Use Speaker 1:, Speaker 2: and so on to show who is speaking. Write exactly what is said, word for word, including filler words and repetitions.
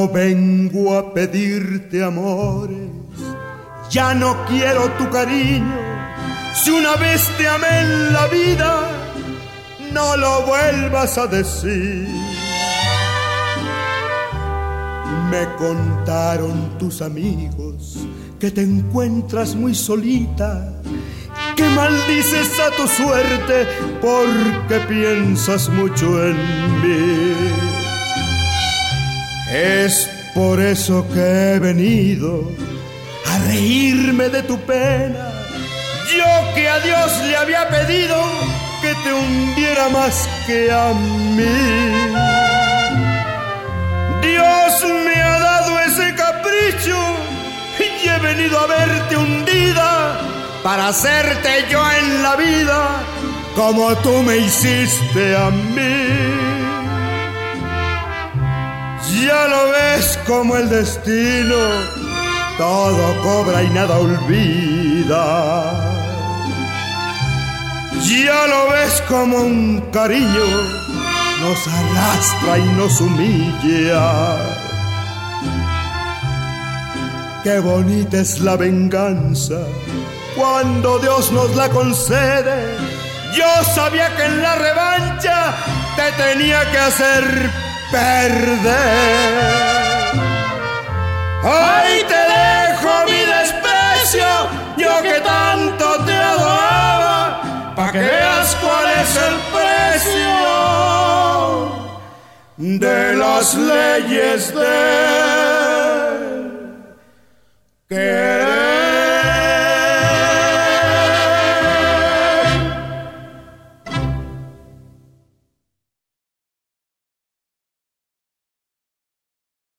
Speaker 1: no vengo a pedirte amores, ya no quiero tu cariño. Si una vez te amé en la vida, no lo vuelvas a decir. Me contaron tus amigos que te encuentras muy solita, que maldices a tu suerte porque piensas mucho en mí. Es por eso que he venido a reírme de tu pena. Yo que a Dios le había pedido que te hundiera más que a mí. Dios me ha dado ese capricho y he venido a verte hundida para hacerte yo en la vida como tú me hiciste a mí. Ya lo ves como el destino todo cobra y nada olvida. Ya lo ves como un cariño nos arrastra y nos humilla. Qué bonita es la venganza cuando Dios nos la concede. Yo sabía que en la revancha te tenía que hacer perder. Ahí te dejo mi desprecio, yo que tanto te adoraba, pa' que veas cuál es el precio de las leyes de